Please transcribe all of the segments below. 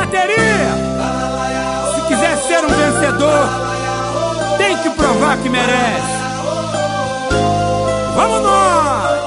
bateria! Se quiser ser um vencedor, tem que provar que merece. Vamos nós!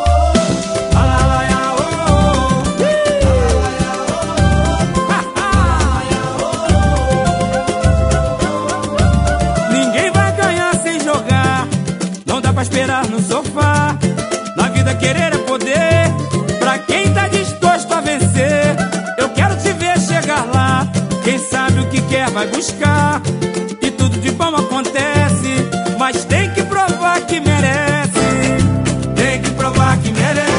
Ninguém vai ganhar sem jogar, não dá pra esperar no sofá. Na vida querer é poder, pra quem tá disposto a vencer. Eu quero te ver chegar lá, quem sabe o que quer vai buscar. E tudo de bom acontece, mas tem que provar que merece. Tem que provar que merece.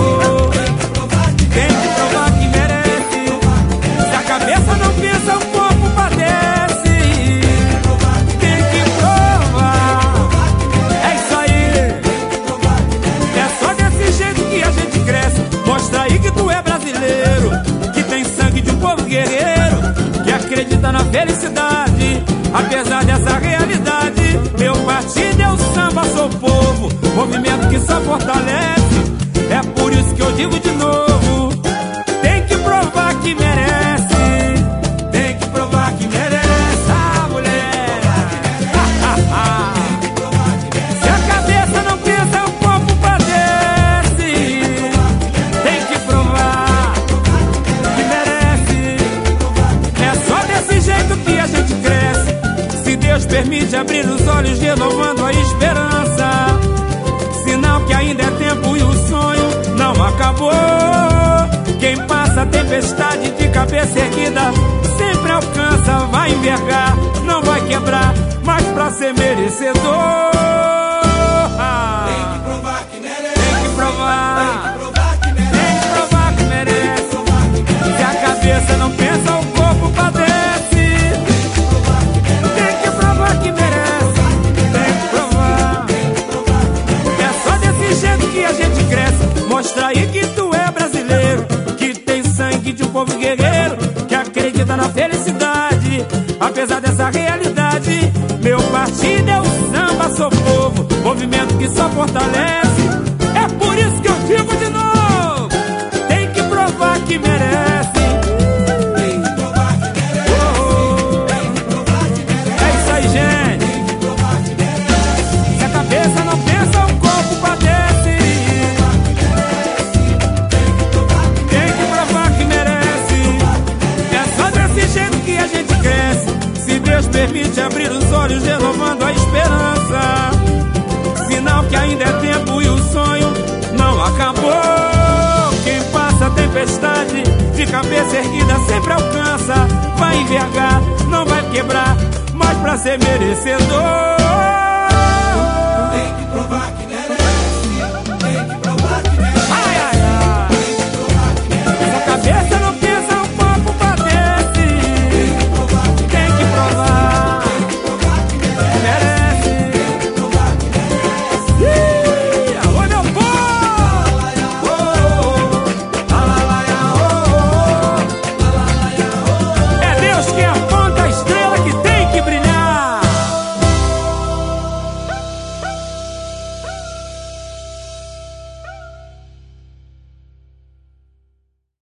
Tem que provar que merece. Se a cabeça não pensa, o corpo padece. Tem que provar. É isso aí. É só desse jeito que a gente cresce. Mostra aí que tu é brasileiro, que tem sangue de um povo guerreiro, que acredita na felicidade, apesar dessa realidade. Meu partido é o samba, sou povo, movimento que só fortalece. É por isso que eu digo de novo, tem que provar que merece. Tem que provar que merece, ah, mulher. Se a cabeça não pensa, o corpo padece. Tem que provar que merece. É só desse jeito que a gente cresce. Se Deus permite abrir os olhos, renovando a esperança, sinal que ainda é tempo e o sonho não acabou. Quem passa a tempestade de cabeça erguida sempre alcança, vai envergar, não vai quebrar, mas pra ser merecedor Tem que provar que merece. tem que provar. Tem que provar que merece. Tem que provar que merece. Se a cabeça não pensa, o corpo padece. Tem que provar que merece. Tem que provar. É só desse jeito que a gente cresce. Mostra aí que tu é brasileiro, que tem sangue de um povo guerreiro, que acredita na felicidade, apesar dessa realidade. Meu partido é o samba, sou povo, movimento que só fortalece. É por isso que eu digo de novo, tem que provar que merece. Tem que provar que merece. Tem que provar que merece. É isso aí, gente. Tem que provar que merece. Se a cabeça não pensa, o corpo padece. Tem que provar que merece. É só desse jeito que a gente cresce. Se Deus permite abrir os olhos, renovando a esperança, sinal que ainda é tempo e o sonho não acabou. Quem passa a tempestade de cabeça erguida sempre alcança, vai envergar, não vai quebrar, mas pra ser merecedor Tem que provar que